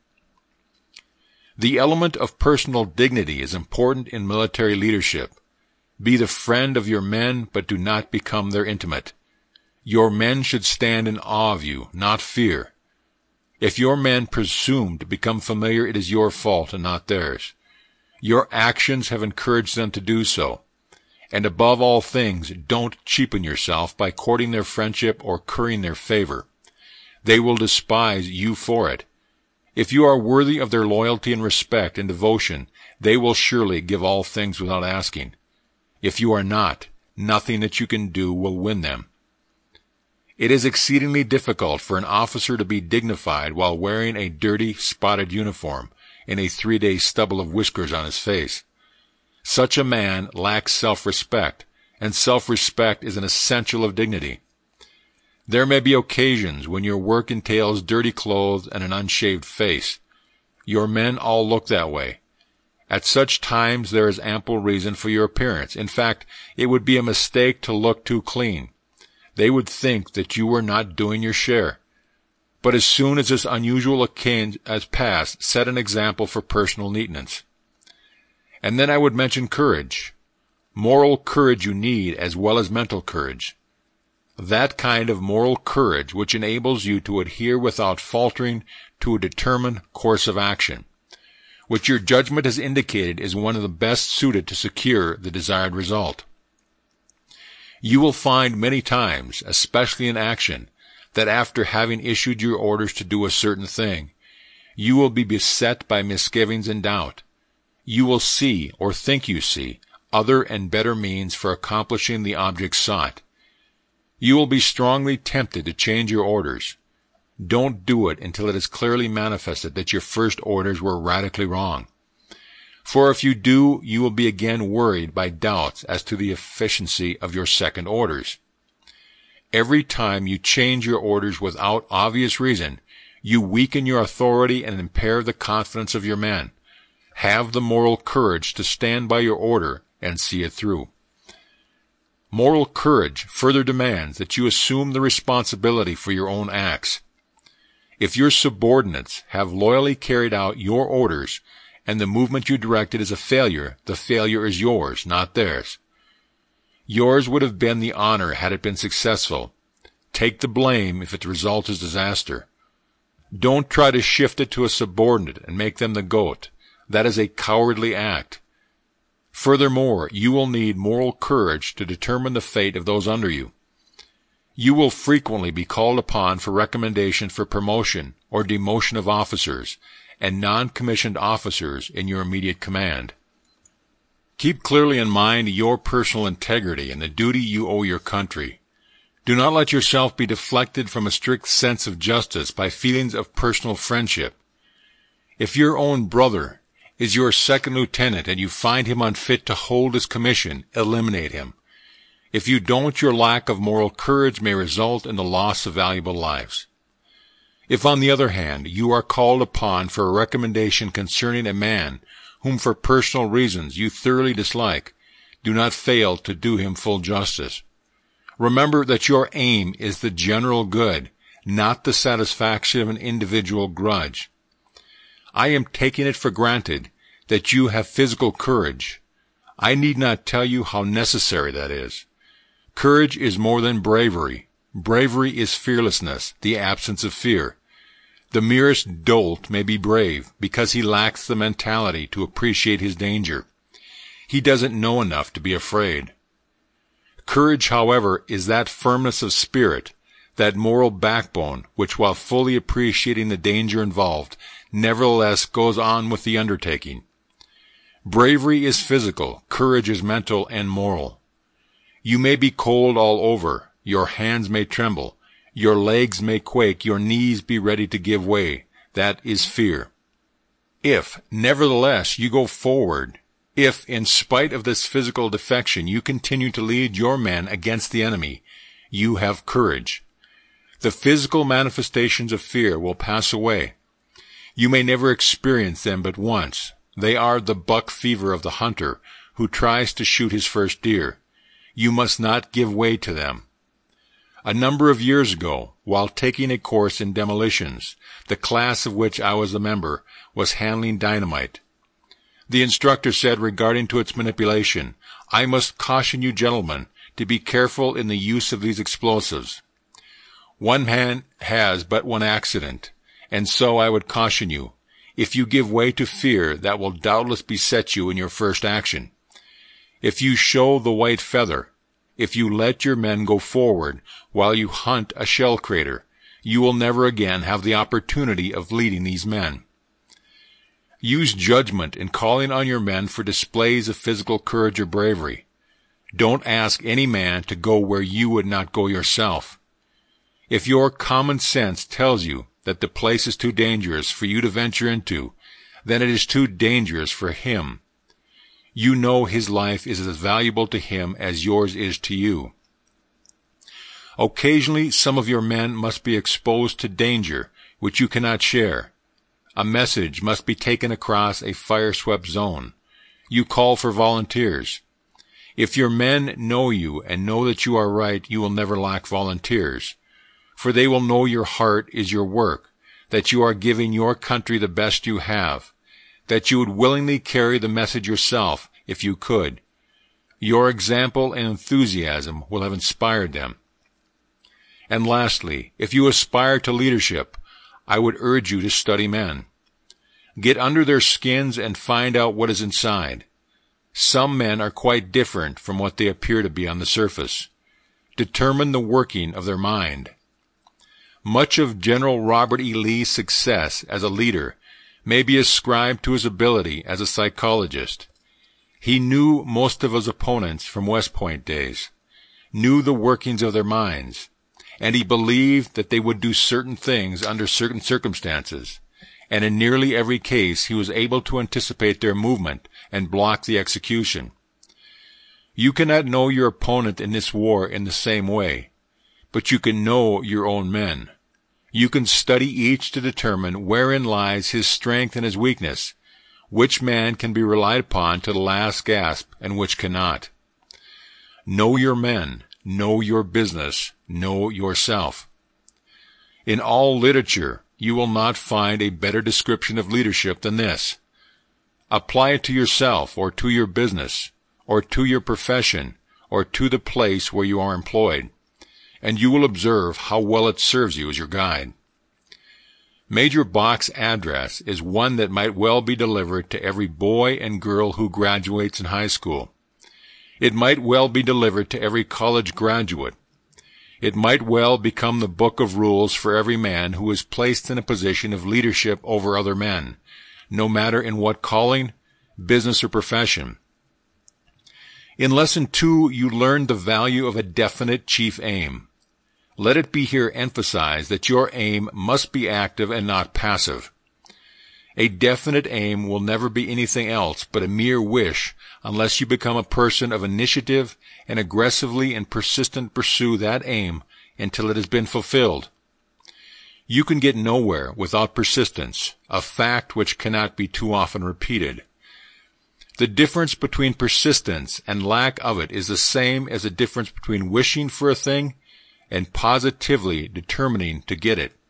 The element of personal dignity is important in military leadership. Be the friend of your men, but do not become their intimate. Your men should stand in awe of you, not fear. If your men presume to become familiar, it is your fault and not theirs. Your actions have encouraged them to do so. And above all things, don't cheapen yourself by courting their friendship or currying their favor. They will despise you for it. If you are worthy of their loyalty and respect and devotion, they will surely give all things without asking. If you are not, nothing that you can do will win them. It is exceedingly difficult for an officer to be dignified while wearing a dirty, spotted uniform and a 3-day stubble of whiskers on his face. Such a man lacks self-respect, and self-respect is an essential of dignity. There may be occasions when your work entails dirty clothes and an unshaved face. Your men all look that way. At such times there is ample reason for your appearance. In fact, it would be a mistake to look too clean. They would think that you were not doing your share. But as soon as this unusual occasion has passed, set an example for personal neatness. And then I would mention courage. Moral courage you need as well as mental courage. That kind of moral courage which enables you to adhere without faltering to a determined course of action, which your judgment has indicated is one of the best suited to secure the desired result. You will find many times, especially in action, that after having issued your orders to do a certain thing, you will be beset by misgivings and doubt. You will see, or think you see, other and better means for accomplishing the object sought. You will be strongly tempted to change your orders. Don't do it until it is clearly manifested that your first orders were radically wrong. For if you do, you will be again worried by doubts as to the efficiency of your second orders. Every time you change your orders without obvious reason, You weaken your authority and impair the confidence of your men. Have the moral courage to stand by your order and see it through. Moral courage further demands that you assume the responsibility for your own acts. If your subordinates have loyally carried out your orders and the movement you directed is a failure, the failure is yours, not theirs. Yours would have been the honor had it been successful. Take the blame if its result is disaster. Don't try to shift it to a subordinate and make them the goat. That is a cowardly act. Furthermore, you will need moral courage to determine the fate of those under you. You will frequently be called upon for recommendation for promotion or demotion of officers and non-commissioned officers in your immediate command. Keep clearly in mind your personal integrity and the duty you owe your country. Do not let yourself be deflected from a strict sense of justice by feelings of personal friendship. If your own brother is your second lieutenant and you find him unfit to hold his commission, eliminate him. If you don't, your lack of moral courage may result in the loss of valuable lives. If, on the other hand, you are called upon for a recommendation concerning a man whom for personal reasons you thoroughly dislike, do not fail to do him full justice. Remember that your aim is the general good, not the satisfaction of an individual grudge. I am taking it for granted that you have physical courage. I need not tell you how necessary that is. Courage is more than bravery. Bravery is fearlessness, the absence of fear. The merest dolt may be brave because he lacks the mentality to appreciate his danger. He doesn't know enough to be afraid. Courage, however, is that firmness of spirit, that moral backbone, which, while fully appreciating the danger involved, nevertheless goes on with the undertaking. Bravery is physical, courage is mental and moral. You may be cold all over, your hands may tremble, your legs may quake, your knees be ready to give way. That is fear. If, nevertheless, you go forward, if, in spite of this physical defection, you continue to lead your men against the enemy, you have courage. The physical manifestations of fear will pass away. You may never experience them but once. They are the buck fever of the hunter who tries to shoot his first deer. You must not give way to them. A number of years ago, while taking a course in demolitions, the class of which I was a member was handling dynamite. The instructor said regarding to its manipulation, "I must caution you gentlemen to be careful in the use of these explosives. One man has but one accident, and so I would caution you. If you give way to fear, that will doubtless beset you in your first action. If you show the white feather, if you let your men go forward while you hunt a shell crater, you will never again have the opportunity of leading these men. Use judgment in calling on your men for displays of physical courage or bravery. Don't ask any man to go where you would not go yourself. If your common sense tells you that the place is too dangerous for you to venture into, then it is too dangerous for him. You know his life is as valuable to him as yours is to you. Occasionally, some of your men must be exposed to danger which you cannot share. A message must be taken across a fire-swept zone. You call for volunteers. If your men know you and know that you are right, you will never lack volunteers. For they will know your heart is your work, that you are giving your country the best you have, that you would willingly carry the message yourself if you could. Your example and enthusiasm will have inspired them. And lastly, if you aspire to leadership, I would urge you to study men. Get under their skins and find out what is inside. Some men are quite different from what they appear to be on the surface. Determine the working of their mind. Much of General Robert E. Lee's success as a leader may be ascribed to his ability as a psychologist. He knew most of his opponents from West Point days, knew the workings of their minds, and he believed that they would do certain things under certain circumstances, and in nearly every case he was able to anticipate their movement and block the execution. You cannot know your opponent in this war in the same way, but you can know your own men. You can study each to determine wherein lies his strength and his weakness, which man can be relied upon to the last gasp and which cannot. Know your men, know your business, know yourself. In all literature, you will not find a better description of leadership than this. Apply it to yourself, or to your business, or to your profession, or to the place where you are employed, and you will observe how well it serves you as your guide. Major Bach's address is one that might well be delivered to every boy and girl who graduates in high school. It might well be delivered to every college graduate. It might well become the book of rules for every man who is placed in a position of leadership over other men, no matter in what calling, business, or profession. In Lesson 2, you learned the value of a definite chief aim. Let it be here emphasized that your aim must be active and not passive. A definite aim will never be anything else but a mere wish unless you become a person of initiative and aggressively and persistently pursue that aim until it has been fulfilled. You can get nowhere without persistence, a fact which cannot be too often repeated. The difference between persistence and lack of it is the same as the difference between wishing for a thing and positively determining to get it.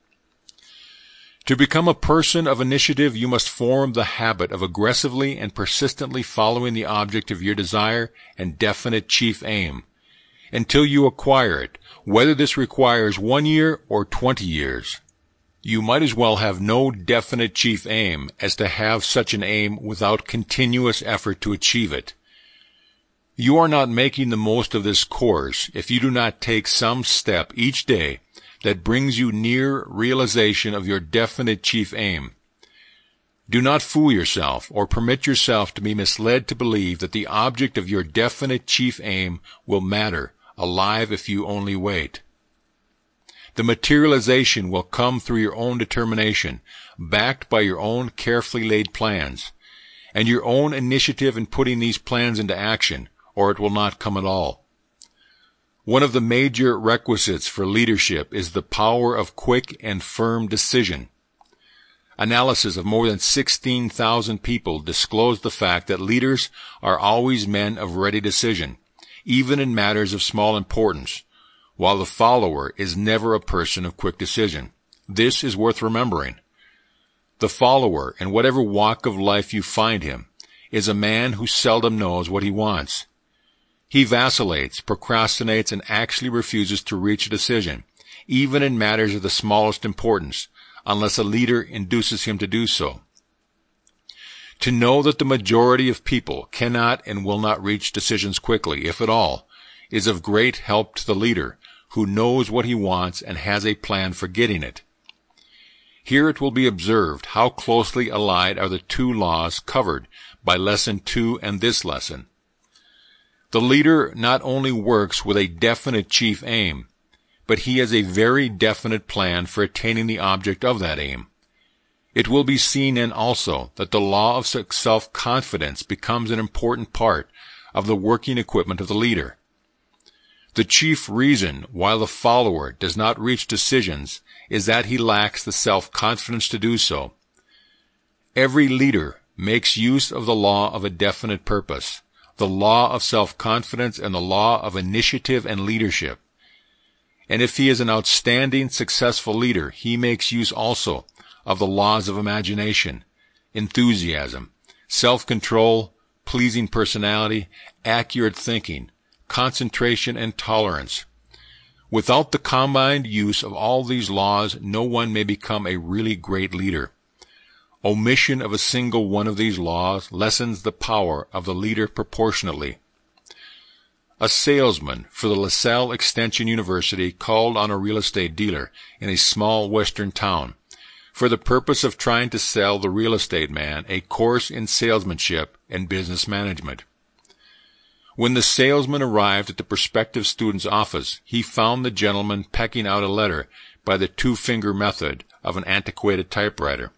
To become a person of initiative, you must form the habit of aggressively and persistently following the object of your desire and definite chief aim, until you acquire it, whether this requires 1 year or 20 years. You might as well have no definite chief aim as to have such an aim without continuous effort to achieve it. You are not making the most of this course if you do not take some step each day that brings you near realization of your definite chief aim. Do not fool yourself or permit yourself to be misled to believe that the object of your definite chief aim will matter, alive if you only wait. The materialization will come through your own determination, backed by your own carefully laid plans, and your own initiative in putting these plans into action, or it will not come at all. One of the major requisites for leadership is the power of quick and firm decision. Analysis of more than 16,000 people disclosed the fact that leaders are always men of ready decision, even in matters of small importance, while the follower is never a person of quick decision. This is worth remembering. The follower, in whatever walk of life you find him, is a man who seldom knows what he wants. He vacillates, procrastinates, and actually refuses to reach a decision, even in matters of the smallest importance, unless a leader induces him to do so. To know that the majority of people cannot and will not reach decisions quickly, if at all, is of great help to the leader, who knows what he wants and has a plan for getting it. Here it will be observed how closely allied are the two laws covered by Lesson 2 and this lesson. The leader not only works with a definite chief aim, but he has a very definite plan for attaining the object of that aim. It will be seen then also that the law of self-confidence becomes an important part of the working equipment of the leader. The chief reason why the follower does not reach decisions is that he lacks the self-confidence to do so. Every leader makes use of the law of a definite purpose, the law of self-confidence and the law of initiative and leadership. And if he is an outstanding, successful leader, he makes use also of the laws of imagination, enthusiasm, self-control, pleasing personality, accurate thinking, concentration, and tolerance. Without the combined use of all these laws, no one may become a really great leader. Omission of a single one of these laws lessens the power of the leader proportionately. A salesman for the LaSalle Extension University called on a real estate dealer in a small western town for the purpose of trying to sell the real estate man a course in salesmanship and business management. When the salesman arrived at the prospective student's office, he found the gentleman pecking out a letter by the two-finger method of an antiquated typewriter.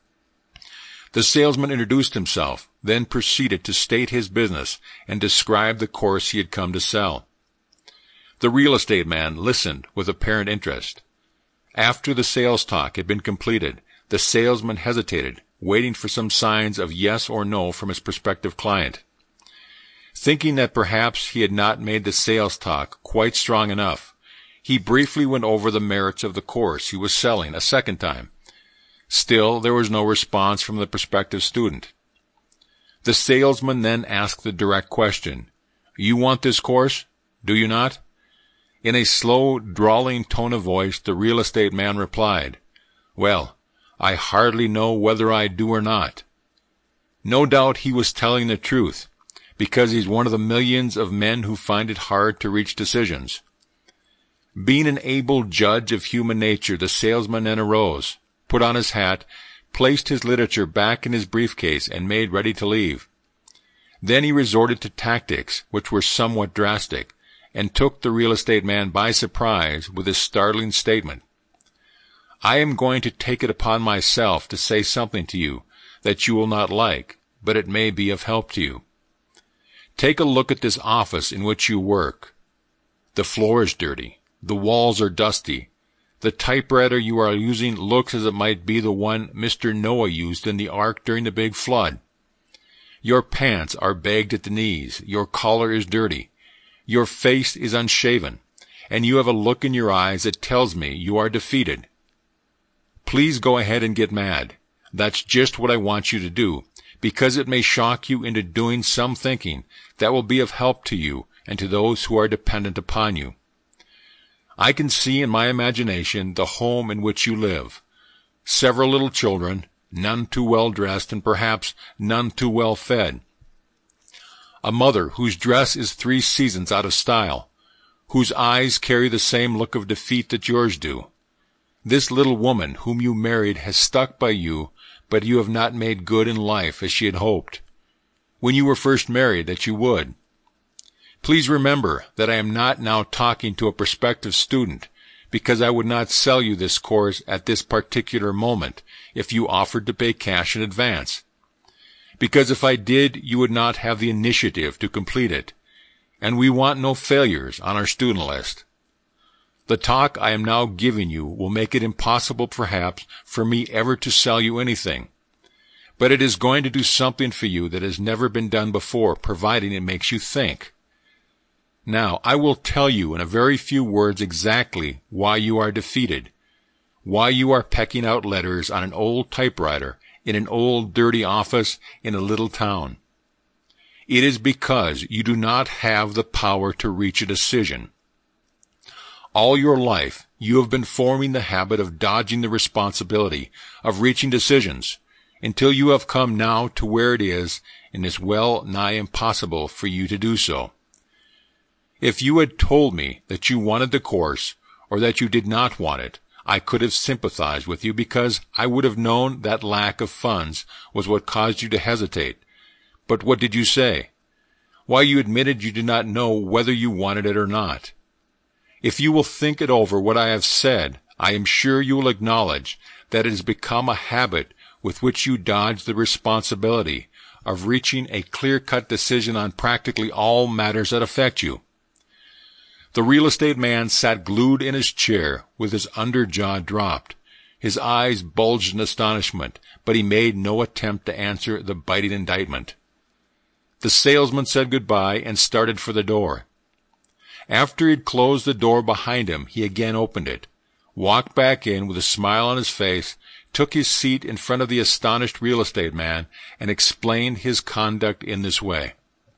The salesman introduced himself, then proceeded to state his business and describe the course he had come to sell. The real estate man listened with apparent interest. After the sales talk had been completed, the salesman hesitated, waiting for some signs of yes or no from his prospective client. Thinking that perhaps he had not made the sales talk quite strong enough, he briefly went over the merits of the course he was selling a second time. Still, there was no response from the prospective student. The salesman then asked the direct question, "You want this course, do you not?" In a slow, drawling tone of voice, the real estate man replied, "Well, I hardly know whether I do or not." No doubt he was telling the truth, because he's one of the millions of men who find it hard to reach decisions. Being an able judge of human nature, the salesman then arose, put on his hat, placed his literature back in his briefcase, and made ready to leave. Then he resorted to tactics which were somewhat drastic, and took the real estate man by surprise with his startling statement. "I am going to take it upon myself to say something to you that you will not like, but it may be of help to you. Take a look at this office in which you work. The floor is dirty. The walls are dusty. The typewriter you are using looks as it might be the one Mr. Noah used in the ark during the big flood. Your pants are bagged at the knees. Your collar is dirty. Your face is unshaven, and you have a look in your eyes that tells me you are defeated. Please go ahead and get mad. That's just what I want you to do, because it may shock you into doing some thinking that will be of help to you and to those who are dependent upon you. I can see in my imagination the home in which you live. Several little children, none too well dressed and perhaps none too well fed. A mother whose dress is 3 seasons out of style, whose eyes carry the same look of defeat that yours do. This little woman whom you married has stuck by you, but you have not made good in life as she had hoped, when you were first married, that you would. Please remember that I am not now talking to a prospective student, because I would not sell you this course at this particular moment if you offered to pay cash in advance. Because if I did, you would not have the initiative to complete it, and we want no failures on our student list. The talk I am now giving you will make it impossible, perhaps, for me ever to sell you anything, but it is going to do something for you that has never been done before, providing it makes you think. Now, I will tell you in a very few words exactly why you are defeated, why you are pecking out letters on an old typewriter in an old dirty office in a little town. It is because you do not have the power to reach a decision. All your life, you have been forming the habit of dodging the responsibility of reaching decisions until you have come now to where it is and is well nigh impossible for you to do so. If you had told me that you wanted the course or that you did not want it, I could have sympathized with you because I would have known that lack of funds was what caused you to hesitate. But what did you say? Why, you admitted you did not know whether you wanted it or not. If you will think it over what I have said, I am sure you will acknowledge that it has become a habit with which you dodge the responsibility of reaching a clear-cut decision on practically all matters that affect you. The real estate man sat glued in his chair with his under jaw dropped. His eyes bulged in astonishment, but he made no attempt to answer the biting indictment. The salesman said goodbye and started for the door. After he had closed the door behind him, he again opened it, walked back in with a smile on his face, took his seat in front of the astonished real estate man, and explained his conduct in this way.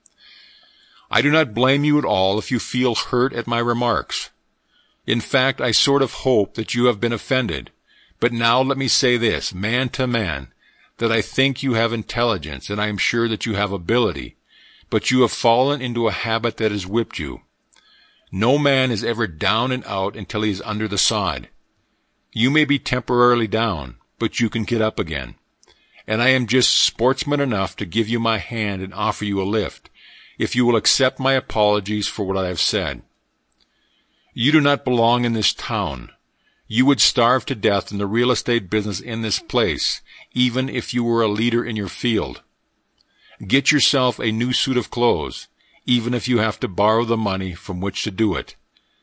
I do not blame you at all if you feel hurt at my remarks. In fact, I sort of hope that you have been offended. But now let me say this, man to man, that I think you have intelligence, and I am sure that you have ability, but you have fallen into a habit that has whipped you. No man is ever down and out until he is under the sod. You may be temporarily down, but you can get up again. And I am just sportsman enough to give you my hand and offer you a lift, if you will accept my apologies for what I have said. You do not belong in this town. You would starve to death in the real estate business in this place, even if you were a leader in your field. Get yourself a new suit of clothes, even if you have to borrow the money from which to do it.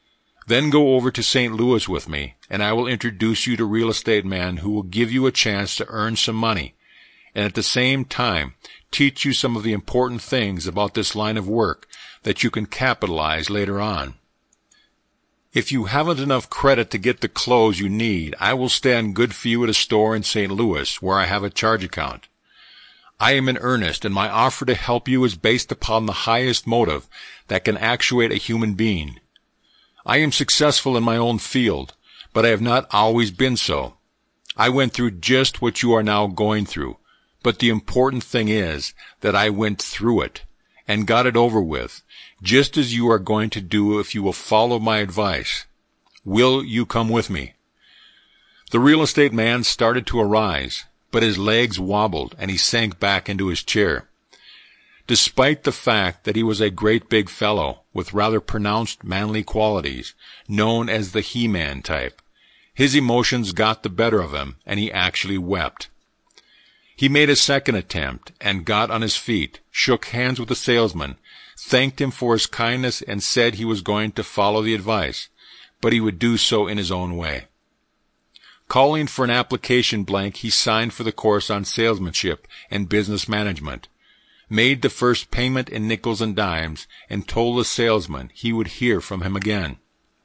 Then go over to St. Louis with me, and I will introduce you to real estate men who will give you a chance to earn some money, and at the same time teach you some of the important things about this line of work that you can capitalize later on. If you haven't enough credit to get the clothes you need, I will stand good for you at a store in St. Louis where I have a charge account. I am in earnest, and my offer to help you is based upon the highest motive that can actuate a human being. I am successful in my own field, but I have not always been so. I went through just what you are now going through, but the important thing is that I went through it and got it over with, just as you are going to do if you will follow my advice. Will you come with me? The real estate man started to arise, but his legs wobbled and he sank back into his chair. Despite the fact that he was a great big fellow with rather pronounced manly qualities, known as the He-Man type, his emotions got the better of him and he actually wept. He made a second attempt and got on his feet, shook hands with the salesman, thanked him for his kindness, and said he was going to follow the advice, but he would do so in his own way. Calling for an application blank, he signed for the course on salesmanship and business management, made the first payment in nickels and dimes, and told the salesman he would hear from him again.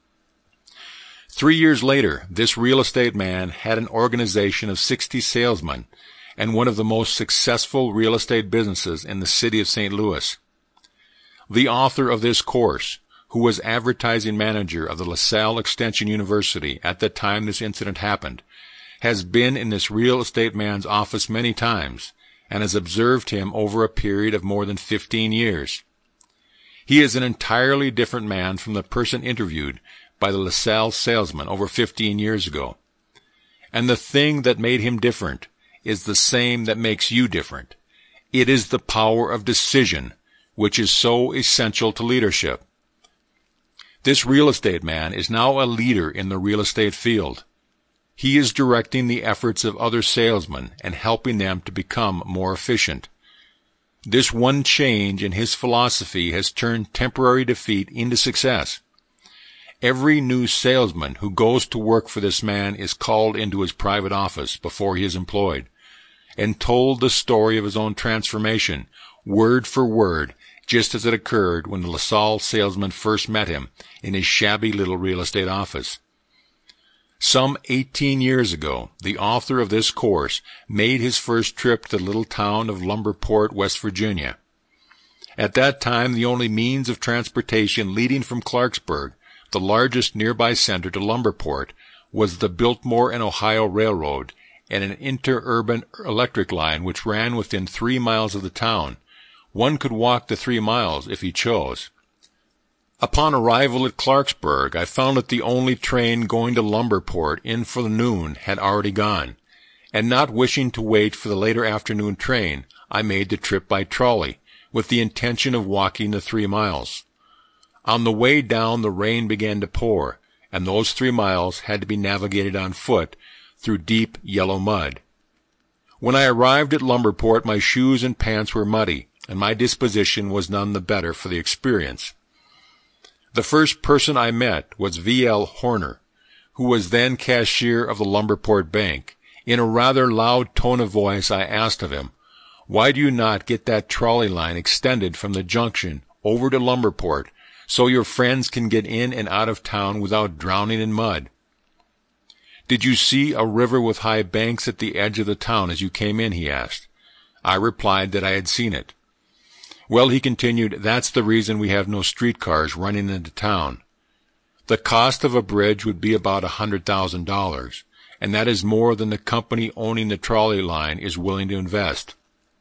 3 years later, this real estate man had an organization of 60 salesmen and one of the most successful real estate businesses in the city of St. Louis. The author of this course, who was advertising manager of the LaSalle Extension University at the time this incident happened, has been in this real estate man's office many times and has observed him over a period of more than 15 years. He is an entirely different man from the person interviewed by the LaSalle salesman over 15 years ago. And the thing that made him different is the same that makes you different. It is the power of decision, which is so essential to leadership. This real estate man is now a leader in the real estate field. He is directing the efforts of other salesmen and helping them to become more efficient. This one change in his philosophy has turned temporary defeat into success. Every new salesman who goes to work for this man is called into his private office before he is employed and told the story of his own transformation, word for word, just as it occurred when the LaSalle salesman first met him in his shabby little real estate office. Some 18 years ago, the author of this course made his first trip to the little town of Lumberport, West Virginia. At that time, the only means of transportation leading from Clarksburg, the largest nearby center, to Lumberport, was the Biltmore and Ohio Railroad and an interurban electric line which ran within 3 miles of the town. One could walk the 3 miles if he chose. Upon arrival at Clarksburg, I found that the only train going to Lumberport in for the noon had already gone, and not wishing to wait for the later afternoon train, I made the trip by trolley, with the intention of walking the 3 miles. On the way down, the rain began to pour, and those 3 miles had to be navigated on foot through deep yellow mud. When I arrived at Lumberport, my shoes and pants were muddy, and my disposition was none the better for the experience. The first person I met was V.L. Horner, who was then cashier of the Lumberport Bank. In a rather loud tone of voice, I asked of him, "Why do you not get that trolley line extended from the junction over to Lumberport so your friends can get in and out of town without drowning in mud?" "Did you see a river with high banks at the edge of the town as you came in?" he asked. I replied that I had seen it. "Well," he continued, "that's the reason we have no streetcars running into town. The cost of a bridge would be about $100,000, and that is more than the company owning the trolley line is willing to invest.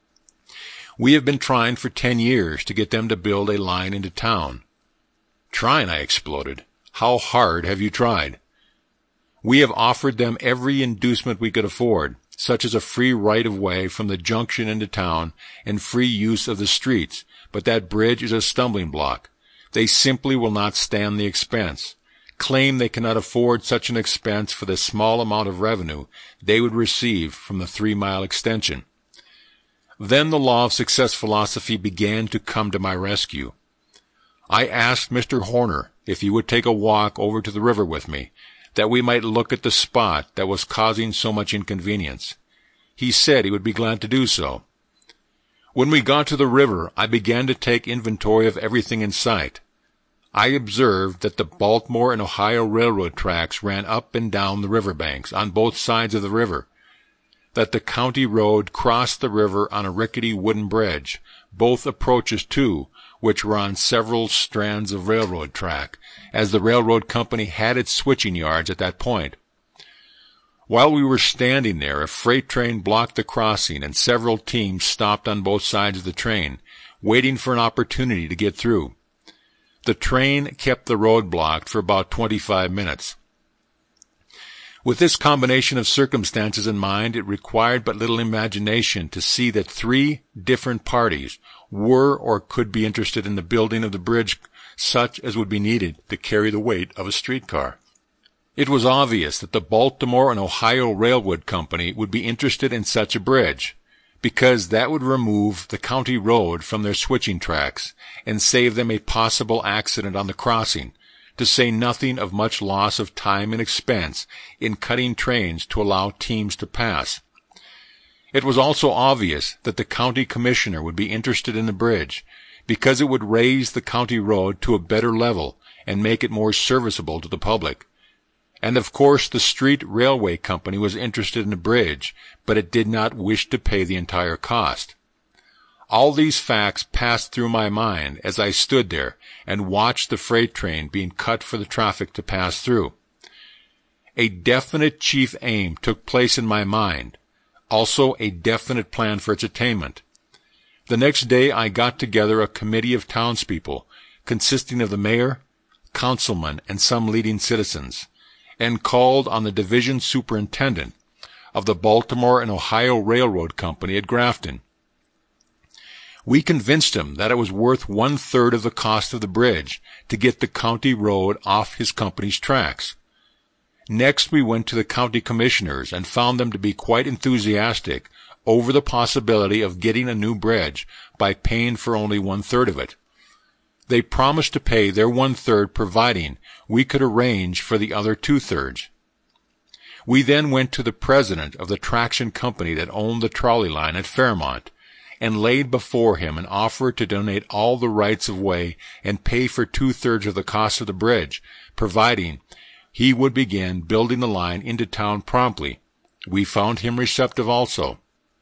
We have been trying for 10 years to get them to build a line into town." "Trying?" I exploded. "How hard have you tried?" "We have offered them every inducement we could afford, such as a free right-of-way from the junction into town and free use of the streets, but that bridge is a stumbling block. They simply will not stand the expense, claim they cannot afford such an expense for the small amount of revenue they would receive from the 3-mile extension." Then the law of success philosophy began to come to my rescue. I asked Mr. Horner if he would take a walk over to the river with me, that we might look at the spot that was causing so much inconvenience. He said he would be glad to do so. When we got to the river, I began to take inventory of everything in sight. I observed that the Baltimore and Ohio Railroad tracks ran up and down the riverbanks on both sides of the river, that the county road crossed the river on a rickety wooden bridge, both approaches to which were on several strands of railroad track, as the railroad company had its switching yards at that point. While we were standing there, a freight train blocked the crossing, and several teams stopped on both sides of the train, waiting for an opportunity to get through. The train kept the road blocked for about 25 minutes. With this combination of circumstances in mind, it required but little imagination to see that 3 different parties were or could be interested in the building of the bridge such as would be needed to carry the weight of a streetcar. It was obvious that the Baltimore and Ohio Railroad Company would be interested in such a bridge, because that would remove the county road from their switching tracks and save them a possible accident on the crossing, to say nothing of much loss of time and expense in cutting trains to allow teams to pass. It was also obvious that the county commissioner would be interested in the bridge, because it would raise the county road to a better level and make it more serviceable to the public. And of course the street railway company was interested in the bridge, but it did not wish to pay the entire cost. All these facts passed through my mind as I stood there and watched the freight train being cut for the traffic to pass through. A definite chief aim took place in my mind, also a definite plan for its attainment. The next day I got together a committee of townspeople, consisting of the mayor, councilmen, and some leading citizens, and called on the division superintendent of the Baltimore and Ohio Railroad Company at Grafton. We convinced him that it was worth 1/3 of the cost of the bridge to get the county road off his company's tracks. Next we went to the county commissioners and found them to be quite enthusiastic over the possibility of getting a new bridge by paying for only 1/3 of it. They promised to pay their 1/3 providing we could arrange for the other 2/3. We then went to the president of the traction company that owned the trolley line at Fairmont, and laid before him an offer to donate all the rights of way and pay for 2/3 of the cost of the bridge, providing he would begin building the line into town promptly. We found him receptive also.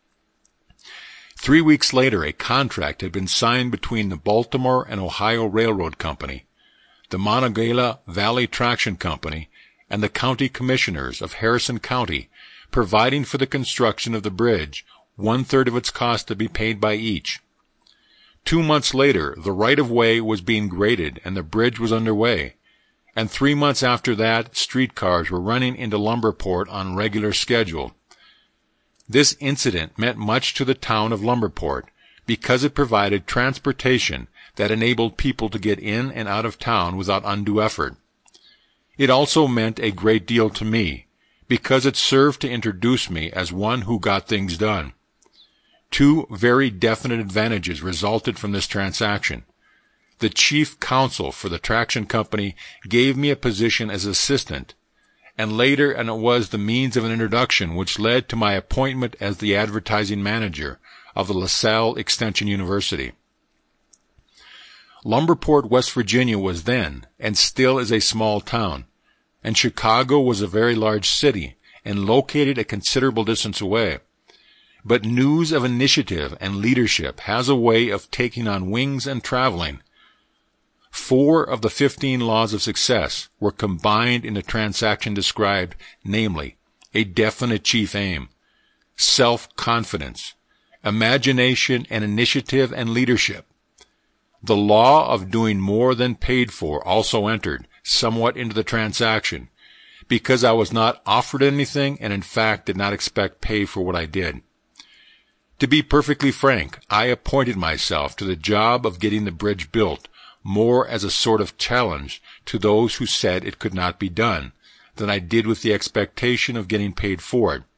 3 weeks later, a contract had been signed between the Baltimore and Ohio Railroad Company, the Monongahela Valley Traction Company, and the county commissioners of Harrison County, providing for the construction of the bridge, 1/3 of its cost to be paid by each. 2 months later, the right-of-way was being graded and the bridge was underway, and 3 months after that, streetcars were running into Lumberport on regular schedule. This incident meant much to the town of Lumberport, because it provided transportation that enabled people to get in and out of town without undue effort. It also meant a great deal to me, because it served to introduce me as one who got things done. 2 very definite advantages resulted from this transaction. The chief counsel for the traction company gave me a position as assistant, and later it was the means of an introduction which led to my appointment as the advertising manager of the LaSalle Extension University. Lumberport, West Virginia was then, and still is, a small town, and Chicago was a very large city, and located a considerable distance away. But news of initiative and leadership has a way of taking on wings and traveling. 4 of the 15 laws of success were combined in the transaction described, namely, a definite chief aim, self-confidence, imagination and initiative and leadership. The law of doing more than paid for also entered somewhat into the transaction, because I was not offered anything and in fact did not expect pay for what I did. To be perfectly frank, I appointed myself to the job of getting the bridge built more as a sort of challenge to those who said it could not be done than I did with the expectation of getting paid for it.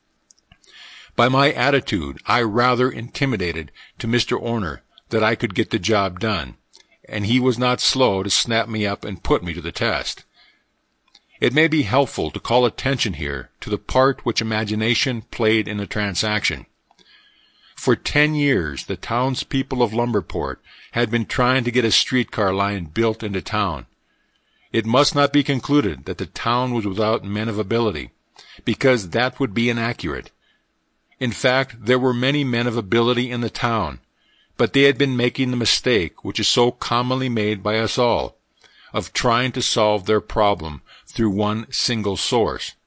By my attitude, I rather intimidated to Mr. Orner that I could get the job done, and he was not slow to snap me up and put me to the test. It may be helpful to call attention here to the part which imagination played in the transaction. For 10 years, the townspeople of Lumberport had been trying to get a streetcar line built into town. It must not be concluded that the town was without men of ability, because that would be inaccurate. In fact, there were many men of ability in the town, but they had been making the mistake which is so commonly made by us all, of trying to solve their problem through one single source.